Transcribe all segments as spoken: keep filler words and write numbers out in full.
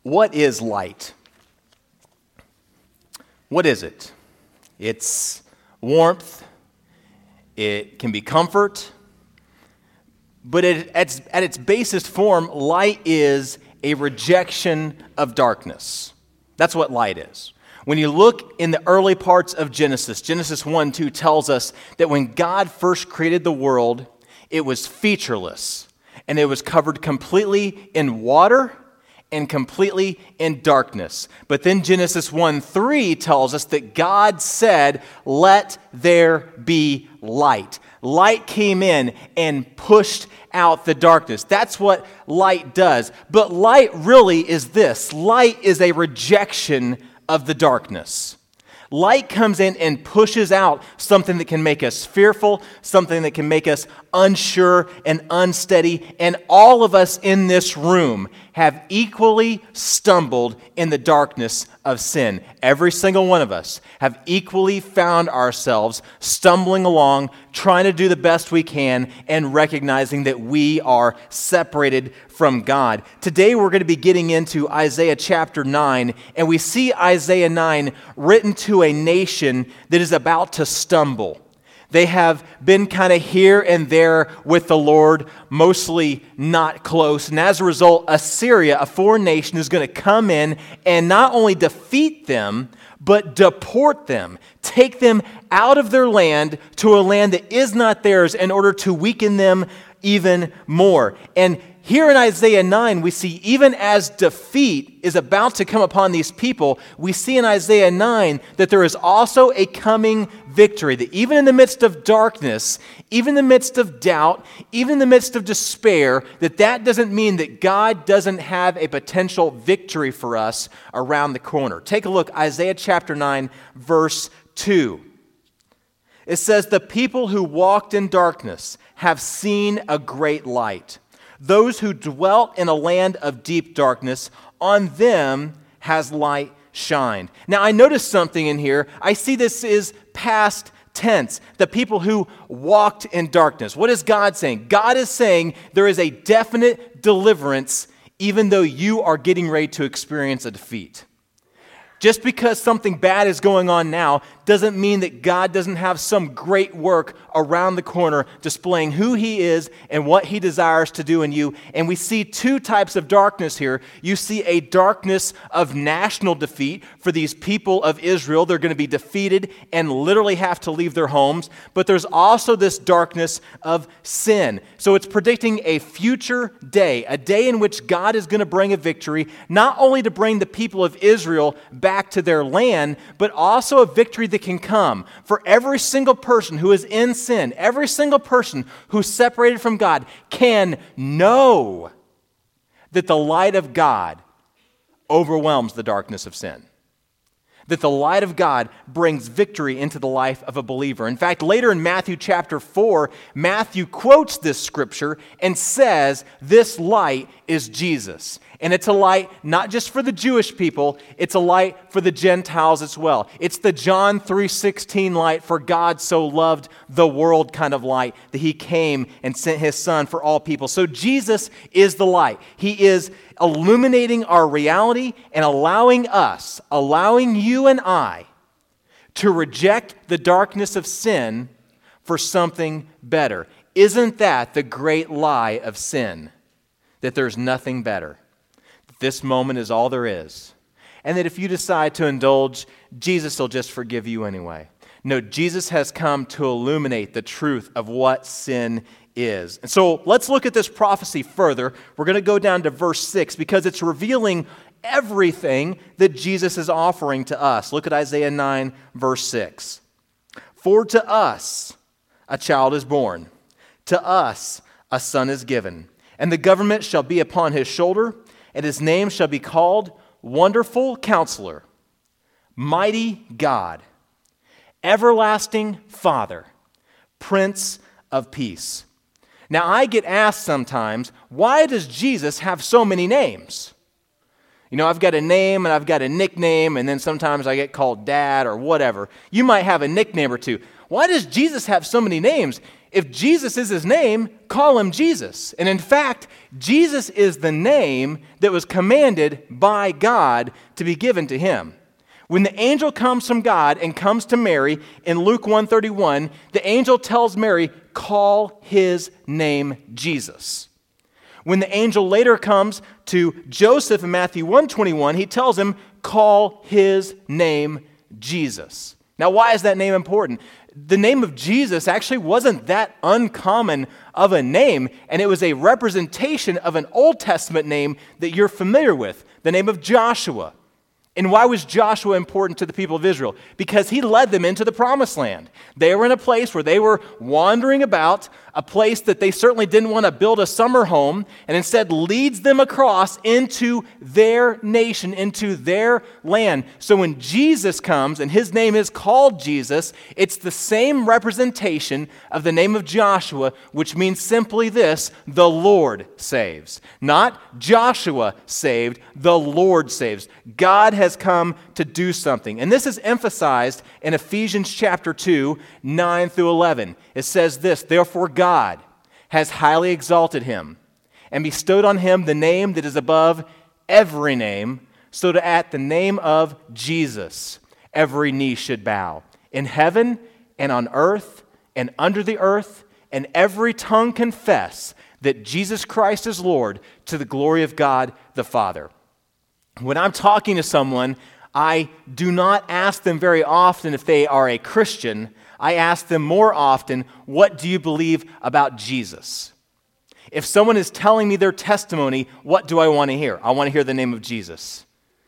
What is light? What is it? It's warmth. It can be comfort. But it, at, at its basest form, light is a rejection of darkness. That's what light is. When you look in the early parts of Genesis, Genesis one two tells us that when God first created the world, it was featureless, and it was covered completely in water and completely in darkness. But then Genesis one three tells us that God said, "Let there be light." Light came in and pushed out the darkness. That's what light does. But light really is this. Light is a rejection of the darkness. Light comes in and pushes out something that can make us fearful, something that can make us unsure and unsteady. And all of us in this room have equally stumbled in the darkness of sin. Every single one of us have equally found ourselves stumbling along, trying to do the best we can, and recognizing that we are separated from God. Today we're going to be getting into Isaiah chapter nine, and we see Isaiah nine written to a nation that is about to stumble. They have been kind of here and there with the Lord, mostly not close. And as a result, Assyria, a foreign nation, is going to come in and not only defeat them, but deport them, take them out of their land to a land that is not theirs in order to weaken them even more. And here in Isaiah nine, we see even as defeat is about to come upon these people, we see in Isaiah nine that there is also a coming victory, that even in the midst of darkness, even in the midst of doubt, even in the midst of despair, that that doesn't mean that God doesn't have a potential victory for us around the corner. Take a look, Isaiah chapter nine, verse two. It says, "The people who walked in darkness have seen a great light. Those who dwelt in a land of deep darkness, on them has light shined." Now, I noticed something in here. I see this is past tense. The people who walked in darkness. What is God saying? God is saying there is a definite deliverance even though you are getting ready to experience a defeat. Just because something bad is going on now doesn't mean that God doesn't have some great work around the corner displaying who He is and what He desires to do in you. And we see two types of darkness here. You see a darkness of national defeat for these people of Israel. They're going to be defeated and literally have to leave their homes. But there's also this darkness of sin. So it's predicting a future day, a day in which God is going to bring a victory, not only to bring the people of Israel back back to their land, but also a victory that can come for every single person who is in sin, every single person who's separated from God can know that the light of God overwhelms the darkness of sin. That the light of God brings victory into the life of a believer. In fact, later in Matthew chapter four, Matthew quotes this scripture and says this light is Jesus. And it's a light not just for the Jewish people, it's a light for the Gentiles as well. It's the John three sixteen light, for God so loved the world kind of light that He came and sent His Son for all people. So Jesus is the light. He is illuminating our reality and allowing us, allowing you and I to reject the darkness of sin for something better. Isn't that the great lie of sin? That there's nothing better. That this moment is all there is. And that if you decide to indulge, Jesus will just forgive you anyway. No, Jesus has come to illuminate the truth of what sin is. And so let's look at this prophecy further. We're going to go down to verse six because it's revealing everything that Jesus is offering to us. Look at Isaiah nine, verse six. "For to us a child is born, to us a son is given, and the government shall be upon His shoulder, and His name shall be called Wonderful Counselor, Mighty God, Everlasting Father, Prince of Peace." Now, I get asked sometimes, why does Jesus have so many names? You know, I've got a name and I've got a nickname, and then sometimes I get called Dad or whatever. You might have a nickname or two. Why does Jesus have so many names? If Jesus is his name, call him Jesus. And in fact, Jesus is the name that was commanded by God to be given to him. When the angel comes from God and comes to Mary in Luke one thirty-one, the angel tells Mary, call his name Jesus. When the angel later comes to Joseph in Matthew one twenty-one, he tells him, call his name Jesus. Now, why is that name important? The name of Jesus actually wasn't that uncommon of a name, and it was a representation of an Old Testament name that you're familiar with, the name of Joshua. And why was Joshua important to the people of Israel? Because he led them into the promised land. They were in a place where they were wandering about, a place that they certainly didn't want to build a summer home, and instead leads them across into their nation, into their land. So when Jesus comes, and his name is called Jesus, it's the same representation of the name of Joshua, which means simply this: the Lord saves. Not Joshua saved, the Lord saves. God has come to do something. And this is emphasized in Ephesians chapter two, nine through eleven. It says this: therefore God has highly exalted him and bestowed on him the name that is above every name, so that at the name of Jesus every knee should bow, in heaven and on earth and under the earth, and every tongue confess that Jesus Christ is Lord, to the glory of God the Father. When I'm talking to someone, I do not ask them very often if they are a Christian. I ask them more often, what do you believe about Jesus? If someone is telling me their testimony, what do I want to hear? I want to hear the name of Jesus.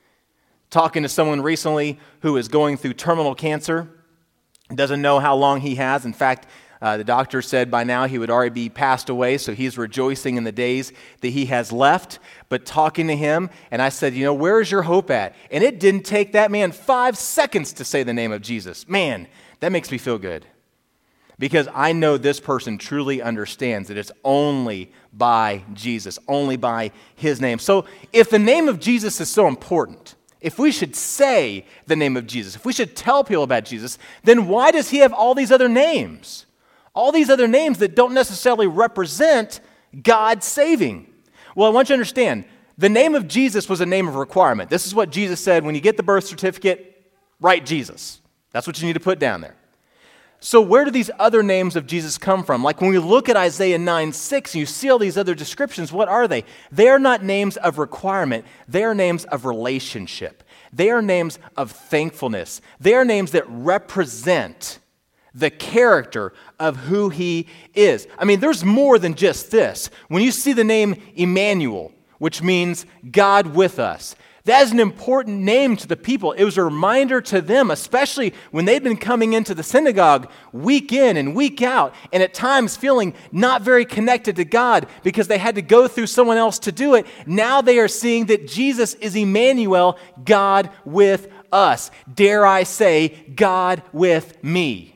Talking to someone recently who is going through terminal cancer, doesn't know how long he has. In fact, Uh, the doctor said by now he would already be passed away, so he's rejoicing in the days that he has left. But talking to him, and I said, you know, where is your hope at? And it didn't take that man five seconds to say the name of Jesus. Man, that makes me feel good. Because I know this person truly understands that it's only by Jesus, only by his name. So if the name of Jesus is so important, if we should say the name of Jesus, if we should tell people about Jesus, then why does he have all these other names? All these other names that don't necessarily represent God saving. Well, I want you to understand, the name of Jesus was a name of requirement. This is what Jesus said: when you get the birth certificate, write Jesus. That's what you need to put down there. So where do these other names of Jesus come from? Like when we look at Isaiah nine six and you see all these other descriptions, what are they? They are not names of requirement. They are names of relationship. They are names of thankfulness. They are names that represent the character of who he is. I mean, there's more than just this. When you see the name Emmanuel, which means God with us, that is an important name to the people. It was a reminder to them, especially when they'd been coming into the synagogue week in and week out, and at times feeling not very connected to God because they had to go through someone else to do it. Now they are seeing that Jesus is Emmanuel, God with us. Dare I say, God with me.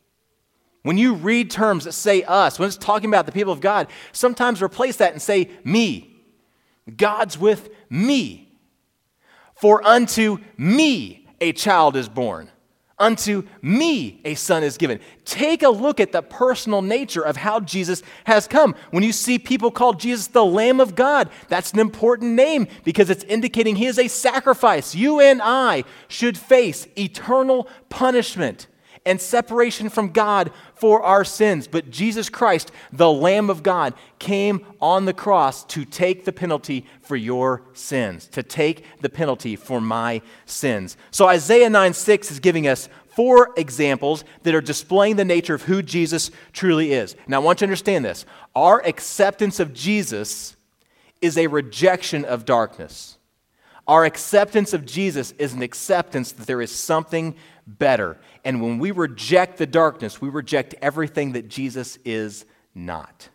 When you read terms that say us, when it's talking about the people of God, sometimes replace that and say me. God's with me. For unto me a child is born. Unto me a son is given. Take a look at the personal nature of how Jesus has come. When you see people call Jesus the Lamb of God, that's an important name because it's indicating he is a sacrifice. You and I should face eternal punishment and separation from God for our sins. But Jesus Christ, the Lamb of God, came on the cross to take the penalty for your sins, to take the penalty for my sins. So Isaiah nine six is giving us four examples that are displaying the nature of who Jesus truly is. Now I want you to understand this. Our acceptance of Jesus is a rejection of darkness. Our acceptance of Jesus is an acceptance that there is something better. And when we reject the darkness, we reject everything that Jesus is not.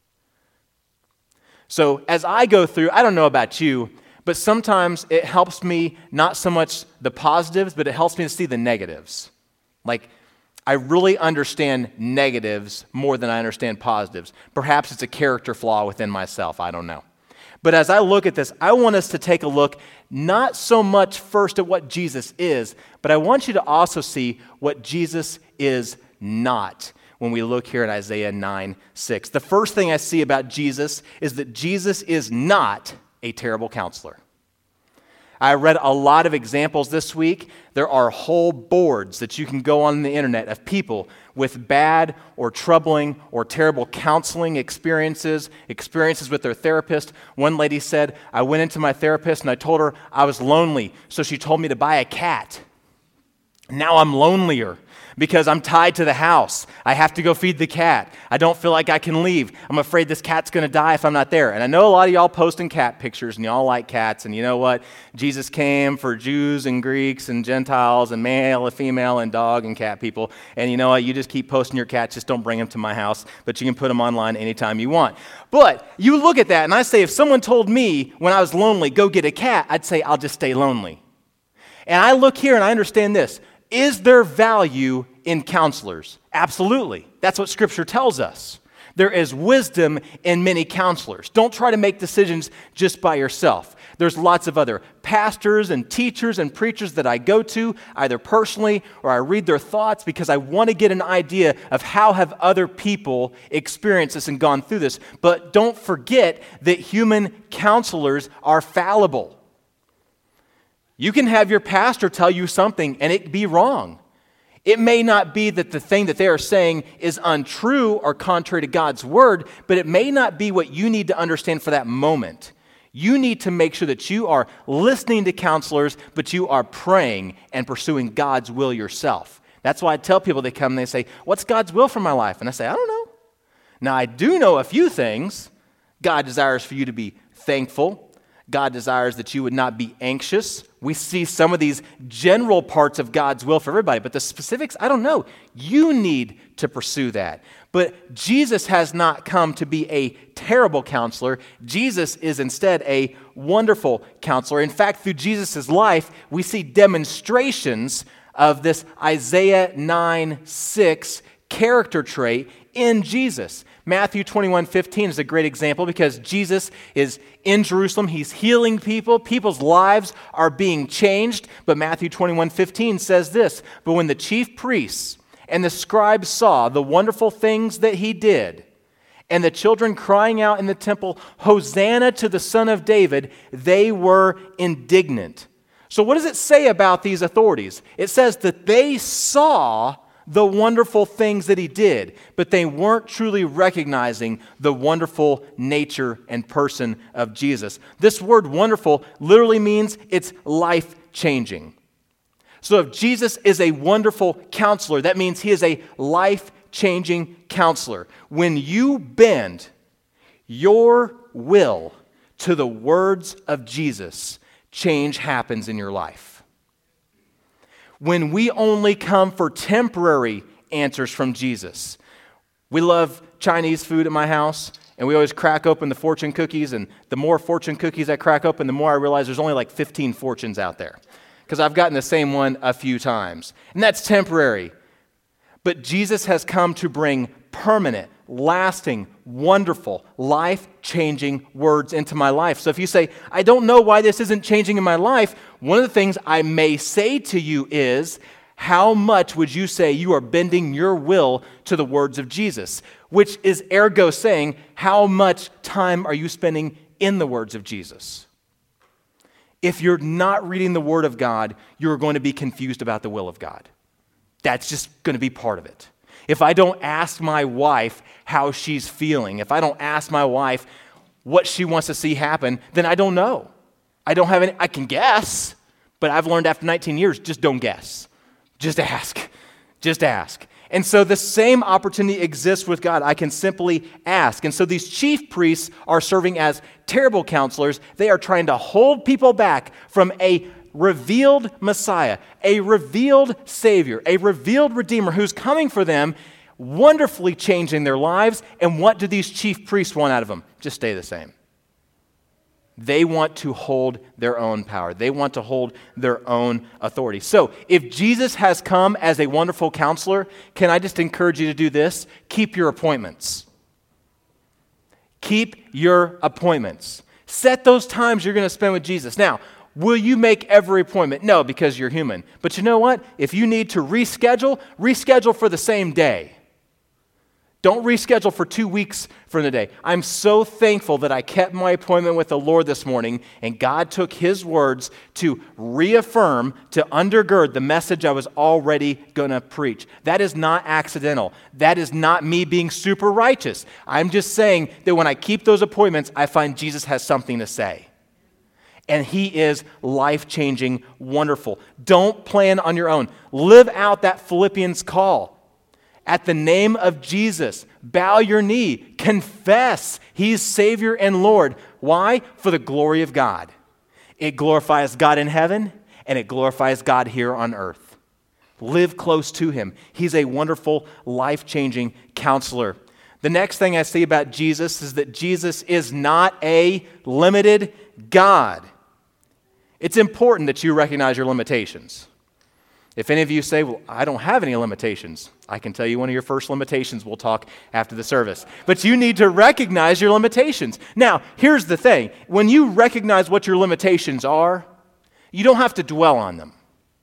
So as I go through, I don't know about you, but sometimes it helps me not so much the positives, but it helps me to see the negatives. Like, I really understand negatives more than I understand positives. Perhaps it's a character flaw within myself. I don't know. But as I look at this, I want us to take a look not so much first at what Jesus is, but I want you to also see what Jesus is not. when we look here at Isaiah nine six. The first thing I see about Jesus is that Jesus is not a terrible counselor. I read a lot of examples this week. There are whole boards that you can go on the internet of people with bad or troubling or terrible counseling experiences, experiences with their therapist. One lady said, I went into my therapist and I told her I was lonely, so she told me to buy a cat. Now I'm lonelier because I'm tied to the house. I have to go feed the cat. I don't feel like I can leave. I'm afraid this cat's going to die if I'm not there. And I know a lot of y'all posting cat pictures and y'all like cats. And you know what? Jesus came for Jews and Greeks and Gentiles and male and female and dog and cat people. And you know what? You just keep posting your cats. Just don't bring them to my house. But you can put them online anytime you want. But you look at that and I say, if someone told me when I was lonely, go get a cat, I'd say, I'll just stay lonely. And I look here and I understand this. Is there value in counselors? Absolutely. That's what Scripture tells us. There is wisdom in many counselors. Don't try to make decisions just by yourself. There's lots of other pastors and teachers and preachers that I go to, either personally or I read their thoughts because I want to get an idea of how have other people experienced this and gone through this. But don't forget that human counselors are fallible. You can have your pastor tell you something and it be wrong. It may not be that the thing that they are saying is untrue or contrary to God's word, but it may not be what you need to understand for that moment. You need to make sure that you are listening to counselors, but you are praying and pursuing God's will yourself. That's why I tell people, they come and they say, what's God's will for my life? And I say, I don't know. Now, I do know a few things. God desires for you to be thankful. God desires that you would not be anxious. We see some of these general parts of God's will for everybody, but the specifics, I don't know. You need to pursue that. But Jesus has not come to be a terrible counselor. Jesus is instead a wonderful counselor. In fact, through Jesus' life, we see demonstrations of this Isaiah nine six character trait in Jesus. Matthew twenty-one fifteen is a great example because Jesus is in Jerusalem. He's healing people. People's lives are being changed. But Matthew twenty-one fifteen says this, but when the chief priests and the scribes saw the wonderful things that he did, and the children crying out in the temple, Hosanna to the Son of David, they were indignant. So what does it say about these authorities? It says that they saw the wonderful things that he did, but they weren't truly recognizing the wonderful nature and person of Jesus. This word wonderful literally means it's life-changing. So if Jesus is a wonderful counselor, that means he is a life-changing counselor. When you bend your will to the words of Jesus, change happens in your life. When we only come for temporary answers from Jesus. We love Chinese food at my house, and we always crack open the fortune cookies, and the more fortune cookies I crack open, the more I realize there's only like fifteen fortunes out there, because I've gotten the same one a few times. And that's temporary. But Jesus has come to bring permanent, lasting, wonderful, life-changing words into my life. So if you say, I don't know why this isn't changing in my life, one of the things I may say to you is, how much would you say you are bending your will to the words of Jesus? Which is ergo saying, how much time are you spending in the words of Jesus? If you're not reading the Word of God, you're going to be confused about the will of God. That's just going to be part of it. If I don't ask my wife how she's feeling, if I don't ask my wife what she wants to see happen, then I don't know. I don't have any, I can guess, but I've learned after nineteen years, just don't guess. Just ask. Just ask. And so the same opportunity exists with God. I can simply ask. And so these chief priests are serving as terrible counselors. They are trying to hold people back from a revealed Messiah, a revealed Savior, a revealed Redeemer who's coming for them, wonderfully changing their lives. And what do these chief priests want out of them? Just stay the same. They want to hold their own power. They want to hold their own authority. So if Jesus has come as a wonderful counselor, can I just encourage you to do this? Keep your appointments. Keep your appointments. Set those times you're going to spend with Jesus. Now, will you make every appointment? No, because you're human. But you know what? If you need to reschedule, reschedule for the same day. Don't reschedule for two weeks from today. I'm so thankful that I kept my appointment with the Lord this morning, and God took his words to reaffirm, to undergird the message I was already going to preach. That is not accidental. That is not me being super righteous. I'm just saying that when I keep those appointments, I find Jesus has something to say. And he is life-changing, wonderful. Don't plan on your own. Live out that Philippians call. At the name of Jesus, bow your knee, confess he's Savior and Lord. Why? For the glory of God. It glorifies God in heaven, and it glorifies God here on earth. Live close to him. He's a wonderful, life-changing counselor. The next thing I see about Jesus is that Jesus is not a limited God. It's important that you recognize your limitations. If any of you say, well, I don't have any limitations, I can tell you one of your first limitations. We'll talk after the service. But you need to recognize your limitations. Now, here's the thing. When you recognize what your limitations are, you don't have to dwell on them.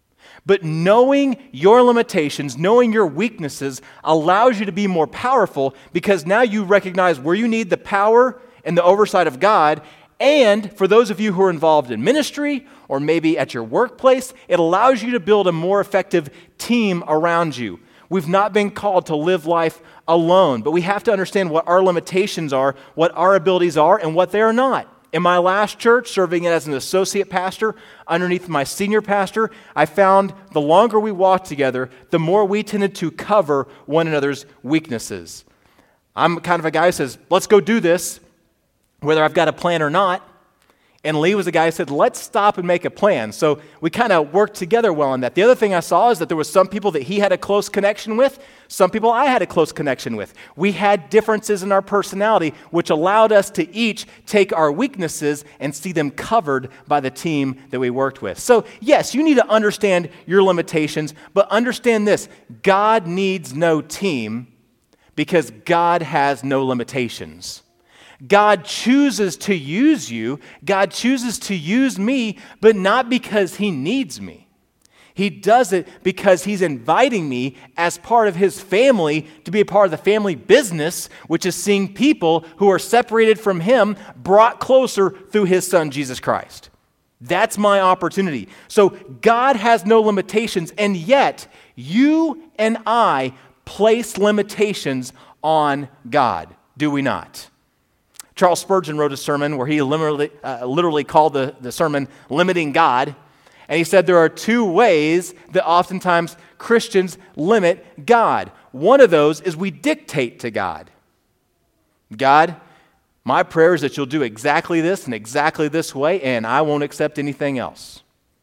But knowing your limitations, knowing your weaknesses, allows you to be more powerful because now you recognize where you need the power and the oversight of God. And for those of you who are involved in ministry or maybe at your workplace, it allows you to build a more effective team around you. We've not been called to live life alone, but we have to understand what our limitations are, what our abilities are, and what they are not. In my last church, serving as an associate pastor underneath my senior pastor, I found the longer we walked together, the more we tended to cover one another's weaknesses. I'm kind of a guy who says, let's go do this, whether I've got a plan or not. And Lee was the guy who said, let's stop and make a plan. So we kind of worked together well on that. The other thing I saw is that there was some people that he had a close connection with, some people I had a close connection with. We had differences in our personality, which allowed us to each take our weaknesses and see them covered by the team that we worked with. So yes, you need to understand your limitations, but understand this, God needs no team because God has no limitations. God chooses to use you, God chooses to use me, but not because he needs me. He does it because he's inviting me as part of his family to be a part of the family business, which is seeing people who are separated from him brought closer through his son, Jesus Christ. That's my opportunity. So God has no limitations, and yet you and I place limitations on God, do we not? Charles Spurgeon wrote a sermon where he literally, uh, literally called the, the sermon Limiting God. And he said there are two ways that oftentimes Christians limit God. One of those is we dictate to God. God, my prayer is that you'll do exactly this and exactly this way, and I won't accept anything else.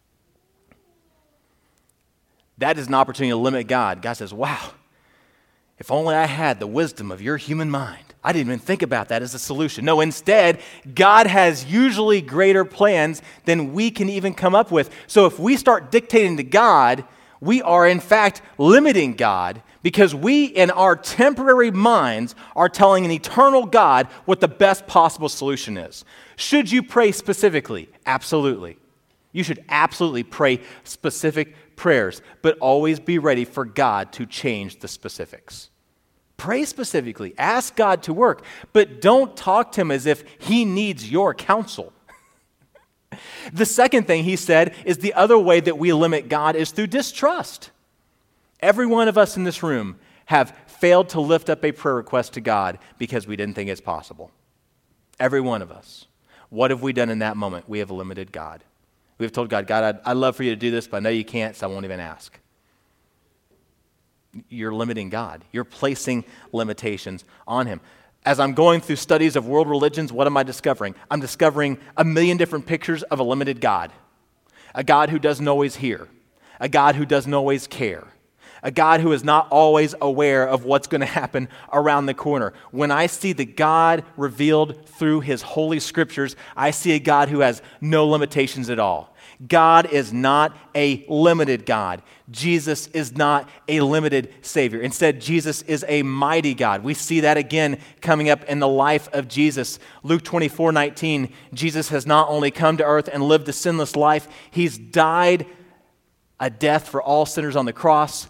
That is an opportunity to limit God. God says, wow, if only I had the wisdom of your human mind. I didn't even think about that as a solution. No, instead, God has usually greater plans than we can even come up with. So if we start dictating to God, we are in fact limiting God because we in our temporary minds are telling an eternal God what the best possible solution is. Should you pray specifically? Absolutely. You should absolutely pray specific prayers, but always be ready for God to change the specifics. Pray specifically. Ask God to work, but don't talk to him as if he needs your counsel. The second thing he said is the other way that we limit God is through distrust. Every one of us in this room have failed to lift up a prayer request to God because we didn't think it's possible. Every one of us. What have we done in that moment? We have limited God. We've told God, God, I'd, I'd love for you to do this, but I know you can't, so I won't even ask. You're limiting God. You're placing limitations on him. As I'm going through studies of world religions, what am I discovering? I'm discovering a million different pictures of a limited God. A God who doesn't always hear. A God who doesn't always care. A God who is not always aware of what's going to happen around the corner. When I see the God revealed through his holy scriptures, I see a God who has no limitations at all. God is not a limited God. Jesus is not a limited Savior. Instead, Jesus is a mighty God. We see that again coming up in the life of Jesus. Luke twenty-four nineteen, Jesus has not only come to earth and lived a sinless life, he's died a death for all sinners on the cross.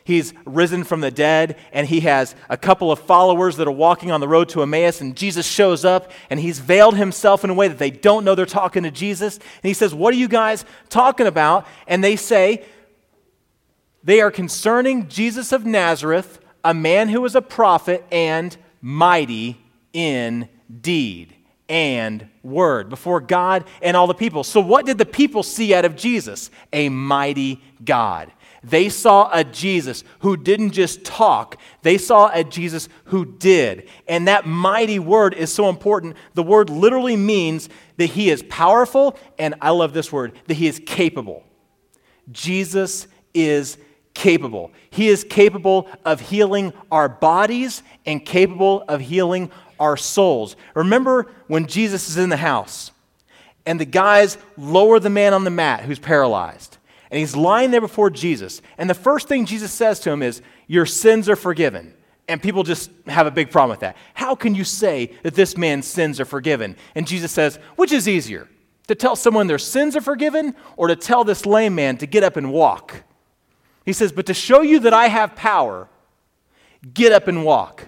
He's risen from the dead, and he has a couple of followers that are walking on the road to Emmaus, and Jesus shows up, and he's veiled himself in a way that they don't know they're talking to Jesus. And he says, "What are you guys talking about?" And they say, they are concerning Jesus of Nazareth, a man who was a prophet and mighty in deed and word before God and all the people. So what did the people see out of Jesus? A mighty God. They saw a Jesus who didn't just talk. They saw a Jesus who did. And that mighty word is so important. The word literally means that he is powerful, and I love this word, that he is capable. Jesus is capable. He is capable of healing our bodies and capable of healing our souls. Remember when Jesus is in the house and the guys lower the man on the mat who's paralyzed, and he's lying there before Jesus, and the first thing Jesus says to him is, "Your sins are forgiven." And people just have a big problem with that. How can you say that this man's sins are forgiven? And Jesus says, which is easier, to tell someone their sins are forgiven or to tell this lame man to get up and walk? He says, but to show you that I have power, get up and walk.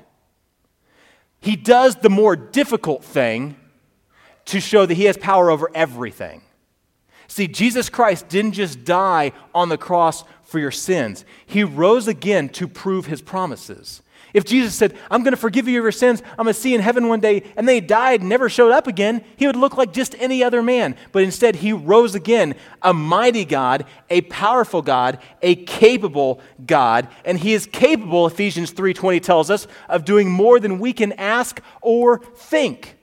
He does the more difficult thing to show that he has power over everything. See, Jesus Christ didn't just die on the cross for your sins. He rose again to prove his promises. If Jesus said, I'm going to forgive you of your sins, I'm going to see you in heaven one day, and then he died and never showed up again, he would look like just any other man. But instead, he rose again, a mighty God, a powerful God, a capable God, and he is capable, Ephesians three twenty tells us, of doing more than we can ask or think.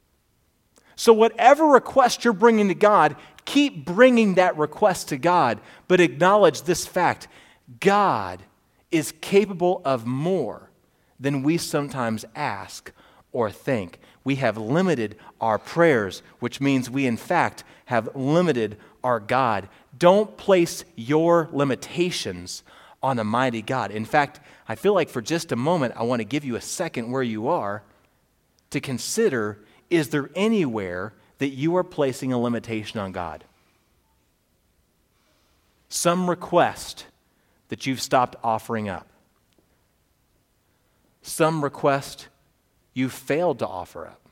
So whatever request you're bringing to God, keep bringing that request to God, but acknowledge this fact: God is capable of more than we sometimes ask or think. We have limited our prayers, which means we, in fact, have limited our God. Don't place your limitations on a mighty God. In fact, I feel like for just a moment, I want to give you a second where you are to consider, is there anywhere that you are placing a limitation on God? Some request that you've stopped offering up. Some request you failed to offer up.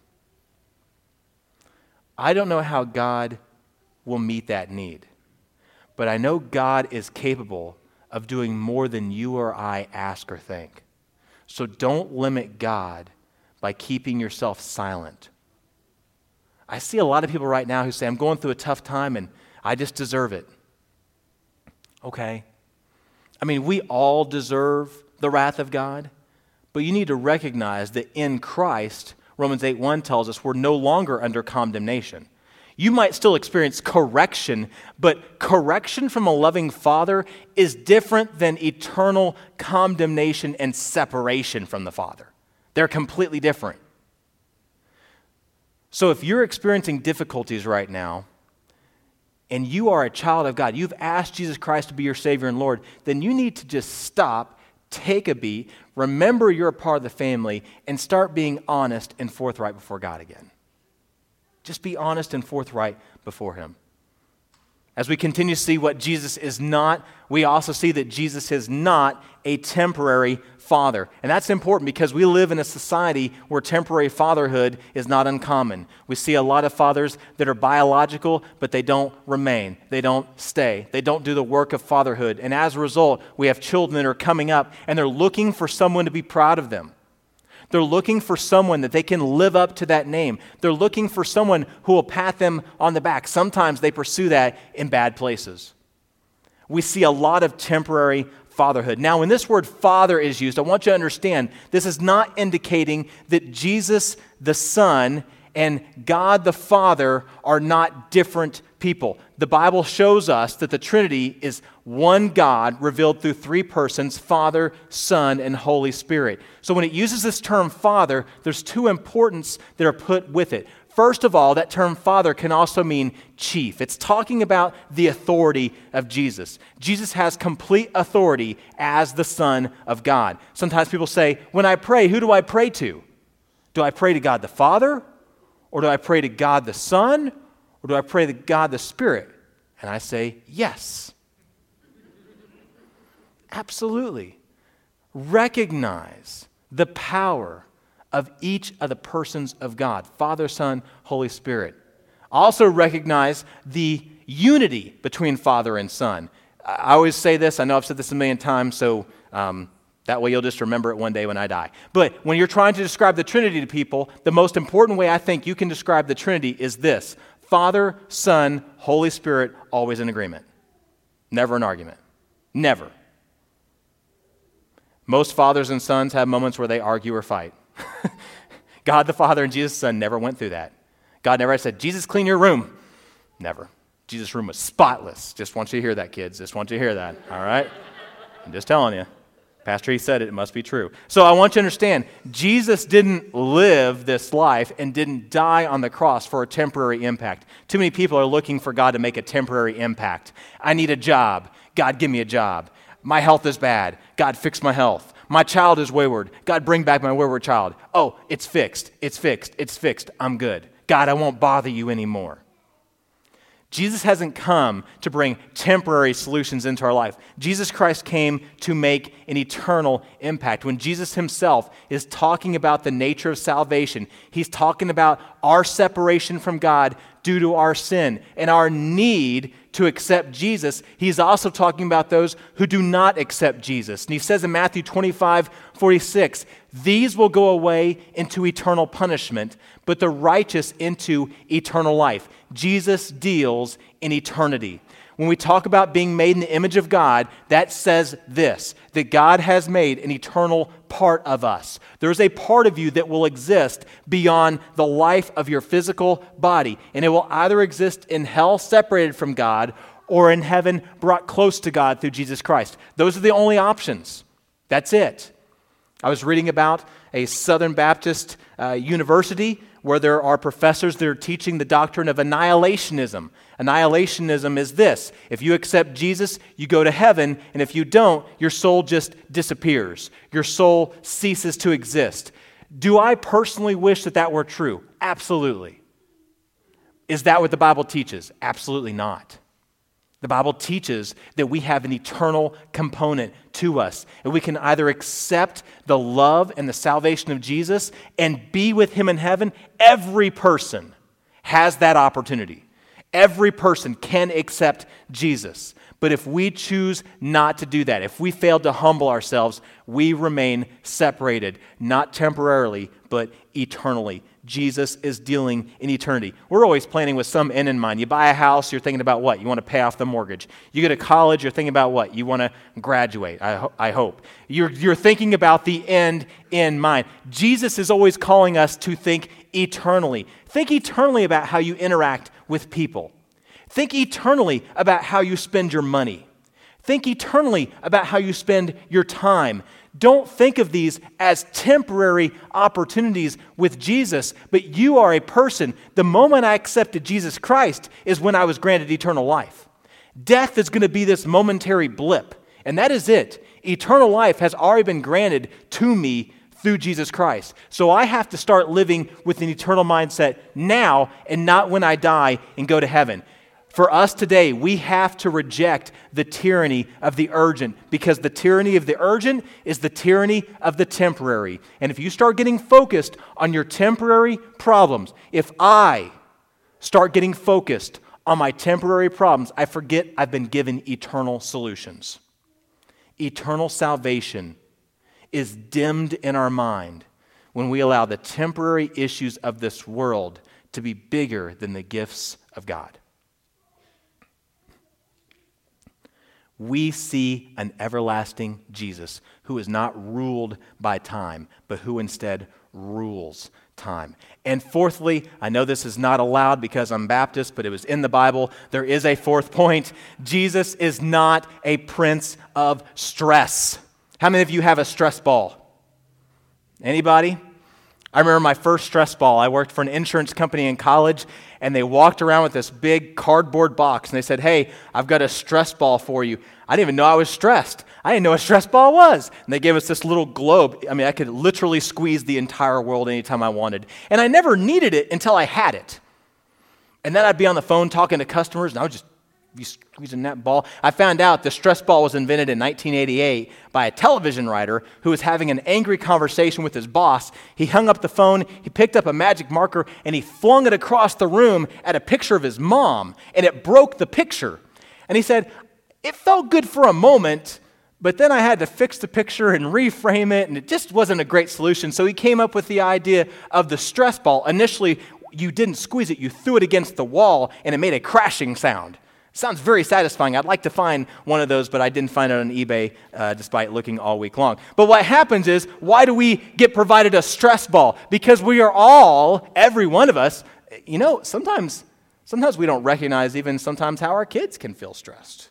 I don't know how God will meet that need, but I know God is capable of doing more than you or I ask or think. So don't limit God by keeping yourself silent. I see a lot of people right now who say, I'm going through a tough time and I just deserve it. Okay. I mean, we all deserve the wrath of God. But you need to recognize that in Christ, Romans eight one tells us we're no longer under condemnation. You might still experience correction, but correction from a loving Father is different than eternal condemnation and separation from the Father. They're completely different. So if you're experiencing difficulties right now, and you are a child of God, you've asked Jesus Christ to be your Savior and Lord, then you need to just stop, take a beat, remember you're a part of the family, and start being honest and forthright before God again. Just be honest and forthright before Him. As we continue to see what Jesus is not, we also see that Jesus is not a temporary father. And that's important because we live in a society where temporary fatherhood is not uncommon. We see a lot of fathers that are biological, but they don't remain. They don't stay. They don't do the work of fatherhood. And as a result, we have children that are coming up and they're looking for someone to be proud of them. They're looking for someone that they can live up to that name. They're looking for someone who will pat them on the back. Sometimes they pursue that in bad places. We see a lot of temporary fatherhood. Now, when this word father is used, I want you to understand this is not indicating that Jesus the Son and God the Father are not different people. The Bible shows us that the Trinity is one God revealed through three persons, Father, Son, and Holy Spirit. So when it uses this term father, there's two importance that are put with it. First of all, that term father can also mean chief. It's talking about the authority of Jesus. Jesus has complete authority as the Son of God. Sometimes people say, when I pray, who do I pray to? Do I pray to God the Father? Or do I pray to God the Son? Or do I pray to God the Spirit? And I say, yes. Absolutely. Recognize the power of each of the persons of God, Father, Son, Holy Spirit. Also recognize the unity between Father and Son. I always say this, I know I've said this a million times, so um, that way you'll just remember it one day when I die. But when you're trying to describe the Trinity to people, the most important way I think you can describe the Trinity is this: Father, Son, Holy Spirit, always in agreement. Never an argument. Never. Most fathers and sons have moments where they argue or fight. God the Father and Jesus the Son never went through that. God never said, Jesus, clean your room. Never. Jesus' room was spotless. Just want you to hear that, kids. Just want you to hear that, all right? I'm just telling you. Pastor, he said it. It must be true. So I want you to understand, Jesus didn't live this life and didn't die on the cross for a temporary impact. Too many people are looking for God to make a temporary impact. I need a job. God, give me a job. My health is bad. God, fix my health. My child is wayward. God, bring back my wayward child. Oh, it's fixed. It's fixed. It's fixed. I'm good. God, I won't bother you anymore. Jesus hasn't come to bring temporary solutions into our life. Jesus Christ came to make an eternal impact. When Jesus himself is talking about the nature of salvation, he's talking about our separation from God due to our sin and our need to accept Jesus. He's also talking about those who do not accept Jesus. And he says in Matthew twenty-five forty-six, these will go away into eternal punishment, but the righteous into eternal life. Jesus deals in eternity. When we talk about being made in the image of God, that says this, that God has made an eternal part of us. There's a part of you that will exist beyond the life of your physical body, and it will either exist in hell separated from God or in heaven brought close to God through Jesus Christ. Those are the only options. That's it. I was reading about a Southern Baptist uh, university where there are professors that are teaching the doctrine of annihilationism. Annihilationism is this: if you accept Jesus, you go to heaven, and if you don't, your soul just disappears. Your soul ceases to exist. Do I personally wish that that were true? Absolutely. Is that what the Bible teaches? Absolutely not. The Bible teaches that we have an eternal component to us, and we can either accept the love and the salvation of Jesus and be with him in heaven. Every person has that opportunity. Every person can accept Jesus. But if we choose not to do that, if we fail to humble ourselves, we remain separated, not temporarily, but eternally. Jesus is dealing in eternity. We're always planning with some end in mind. You buy a house, you're thinking about what? You want to pay off the mortgage. You go to college, you're thinking about what? You want to graduate, I, ho- I hope. You're, you're thinking about the end in mind. Jesus is always calling us to think eternally. Think eternally about how you interact with people. Think eternally about how you spend your money. Think eternally about how you spend your time. Don't think of these as temporary opportunities with Jesus, but you are a person. The moment I accepted Jesus Christ is when I was granted eternal life. Death is going to be this momentary blip, and that is it. Eternal life has already been granted to me through Jesus Christ. So I have to start living with an eternal mindset now and not when I die and go to heaven. For us today, we have to reject the tyranny of the urgent, because the tyranny of the urgent is the tyranny of the temporary. And if you start getting focused on your temporary problems, if I start getting focused on my temporary problems, I forget I've been given eternal solutions. Eternal salvation is dimmed in our mind when we allow the temporary issues of this world to be bigger than the gifts of God. We see an everlasting Jesus who is not ruled by time, but who instead rules time. And fourthly, I know this is not allowed because I'm Baptist, but it was in the Bible. There is a fourth point. Jesus is not a prince of stress. How many of you have a stress ball? Anybody? I remember my first stress ball. I worked for an insurance company in college, and they walked around with this big cardboard box, and they said, hey, I've got a stress ball for you. I didn't even know I was stressed. I didn't know what a stress ball was. And they gave us this little globe. I mean, I could literally squeeze the entire world anytime I wanted. And I never needed it until I had it. And then I'd be on the phone talking to customers, and I would just you squeezing that ball? I found out the stress ball was invented in nineteen eighty-eight by a television writer who was having an angry conversation with his boss. He hung up the phone, he picked up a magic marker, and he flung it across the room at a picture of his mom, and it broke the picture. And he said, it felt good for a moment, but then I had to fix the picture and reframe it, and it just wasn't a great solution. So he came up with the idea of the stress ball. Initially, you didn't squeeze it, you threw it against the wall, and it made a crashing sound. Sounds very satisfying. I'd like to find one of those, but I didn't find it on eBay uh, despite looking all week long. But what happens is, why do we get provided a stress ball? Because we are all, every one of us, you know, sometimes, sometimes we don't recognize even sometimes how our kids can feel stressed.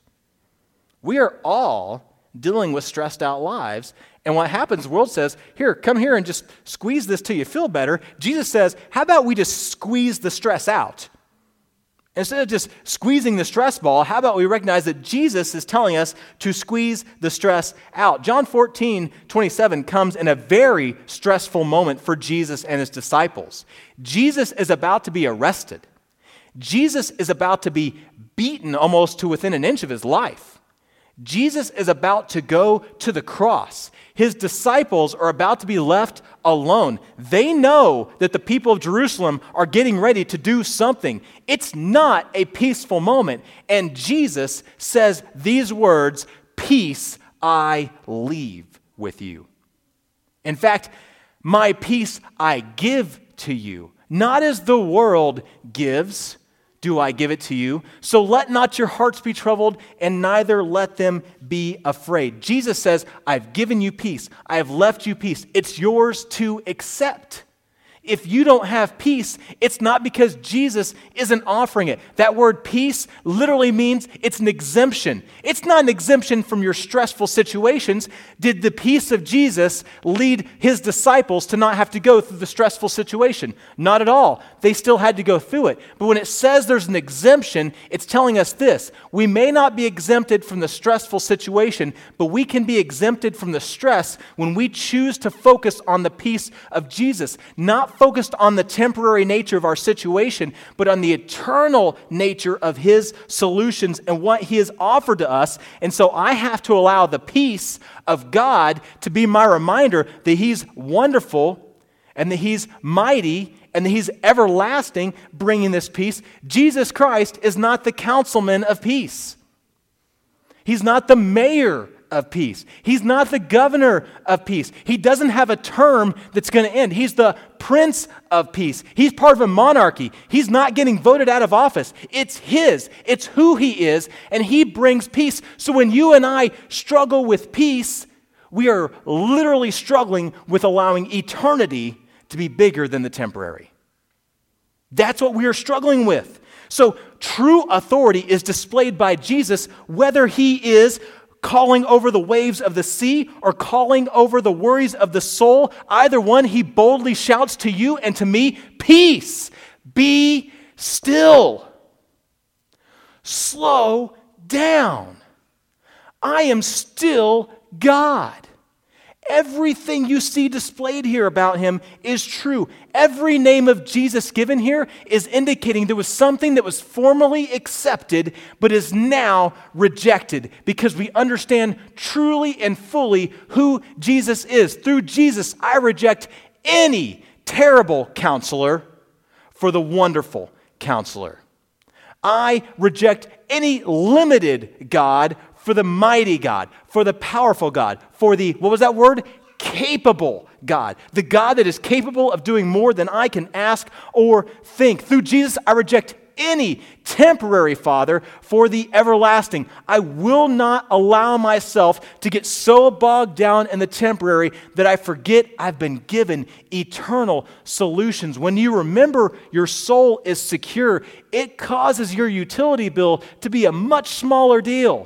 We are all dealing with stressed out lives. And what happens, the world says, here, come here and just squeeze this till you feel better. Jesus says, how about we just squeeze the stress out? Instead of just squeezing the stress ball, how about we recognize that Jesus is telling us to squeeze the stress out? John fourteen twenty-seven comes in a very stressful moment for Jesus and his disciples. Jesus is about to be arrested. Jesus is about to be beaten almost to within an inch of his life. Jesus is about to go to the cross. His disciples are about to be left alone. They know that the people of Jerusalem are getting ready to do something. It's not a peaceful moment. And Jesus says these words, "Peace I leave with you." In fact, my peace I give to you. Not as the world gives, do I give it to you. So let not your hearts be troubled, and neither let them be afraid. Jesus says, I've given you peace. I have left you peace. It's yours to accept. If you don't have peace, it's not because Jesus isn't offering it. That word peace literally means it's an exemption. It's not an exemption from your stressful situations. Did the peace of Jesus lead his disciples to not have to go through the stressful situation? Not at all. They still had to go through it. But when it says there's an exemption, it's telling us this. We may not be exempted from the stressful situation, but we can be exempted from the stress when we choose to focus on the peace of Jesus. Not focused on the temporary nature of our situation, but on the eternal nature of his solutions and what he has offered to us. And so I have to allow the peace of God to be my reminder that he's wonderful and that he's mighty and that he's everlasting, bringing this peace. Jesus Christ is not the councilman of peace. He's not the mayor of peace. He's not the governor of peace. He doesn't have a term that's going to end. He's the Prince of Peace. He's part of a monarchy. He's not getting voted out of office. It's his. It's who he is, and he brings peace. So when you and I struggle with peace, we are literally struggling with allowing eternity to be bigger than the temporary. That's what we are struggling with. So true authority is displayed by Jesus, whether he is calling over the waves of the sea or calling over the worries of the soul. Either one, he boldly shouts to you and to me, peace, be still. Slow down. I am still God. Everything you see displayed here about him is true. Every name of Jesus given here is indicating there was something that was formerly accepted but is now rejected because we understand truly and fully who Jesus is. Through Jesus, I reject any terrible counselor for the wonderful counselor. I reject any limited God for the mighty God, for the powerful God, for the, what was that word? Capable God. The God that is capable of doing more than I can ask or think. Through Jesus, I reject any temporary father for the everlasting. I will not allow myself to get so bogged down in the temporary that I forget I've been given eternal solutions. When you remember your soul is secure, it causes your utility bill to be a much smaller deal.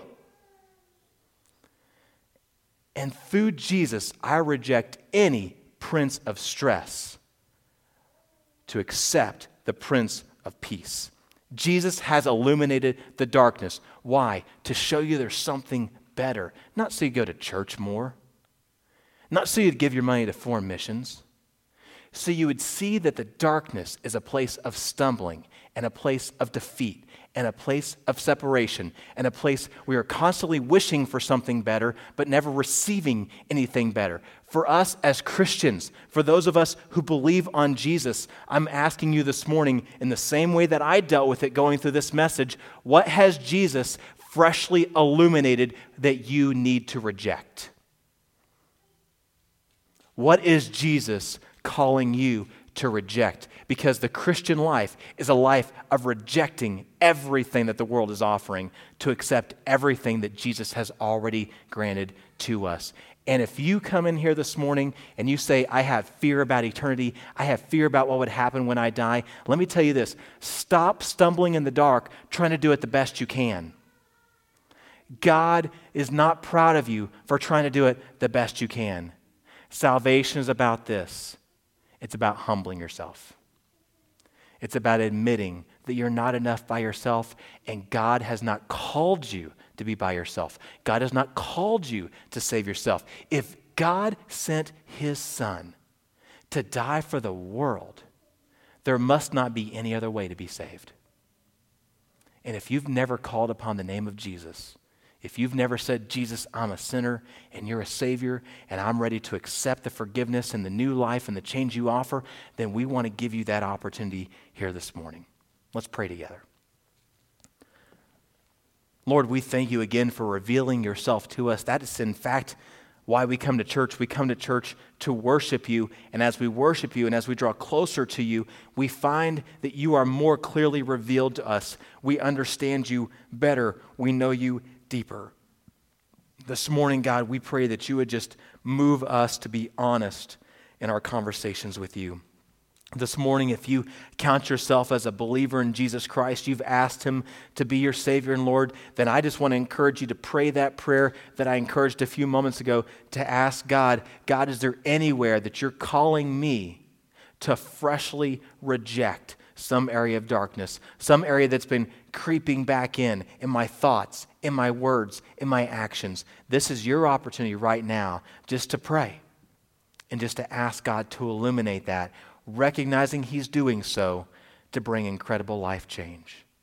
And through Jesus, I reject any prince of stress to accept the Prince of Peace. Jesus has illuminated the darkness. Why? To show you there's something better. Not so you go to church more. Not so you'd give your money to foreign missions. So you would see that the darkness is a place of stumbling and a place of defeat. and a place of separation and a place we are constantly wishing for something better but never receiving anything better. For us as Christians, for those of us who believe on Jesus, I'm asking you this morning, in the same way that I dealt with it going through this message, what has Jesus freshly illuminated that you need to reject? What is Jesus calling you to reject? Because the Christian life is a life of rejecting everything that the world is offering to accept everything that Jesus has already granted to us. And if you come in here this morning and you say, I have fear about eternity, I have fear about what would happen when I die, let me tell you this, stop stumbling in the dark trying to do it the best you can. God is not proud of you for trying to do it the best you can. Salvation is about this. It's about humbling yourself. It's about admitting that you're not enough by yourself, and God has not called you to be by yourself. God has not called you to save yourself. If God sent his Son to die for the world, there must not be any other way to be saved. And if you've never called upon the name of Jesus, if you've never said, Jesus, I'm a sinner and you're a Savior and I'm ready to accept the forgiveness and the new life and the change you offer, then we want to give you that opportunity here this morning. Let's pray together. Lord, we thank you again for revealing yourself to us. That is, in fact, why we come to church. We come to church to worship you. And as we worship you and as we draw closer to you, we find that you are more clearly revealed to us. We understand you better. We know you deeper. This morning, God, we pray that you would just move us to be honest in our conversations with you. This morning, if you count yourself as a believer in Jesus Christ, you've asked him to be your Savior and Lord, then I just want to encourage you to pray that prayer that I encouraged a few moments ago, to ask God, God, is there anywhere that you're calling me to freshly reject some area of darkness, some area that's been creeping back in, in my thoughts, in my words, in my actions? This is your opportunity right now just to pray and just to ask God to illuminate that, recognizing he's doing so to bring incredible life change.